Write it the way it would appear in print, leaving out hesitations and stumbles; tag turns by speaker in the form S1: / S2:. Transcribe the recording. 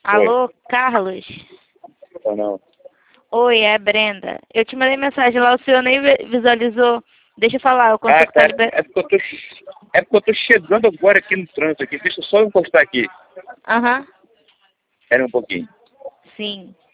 S1: Alô, Carlos?
S2: Ou não?
S1: Oi, é a Brenda. Eu te mandei mensagem lá, o senhor nem visualizou. Deixa eu falar, eu consigo estar liberado.
S2: É porque eu tô chegando agora aqui no trânsito aqui. Deixa eu só encostar aqui.
S1: Aham,
S2: Espera um pouquinho.
S1: sim.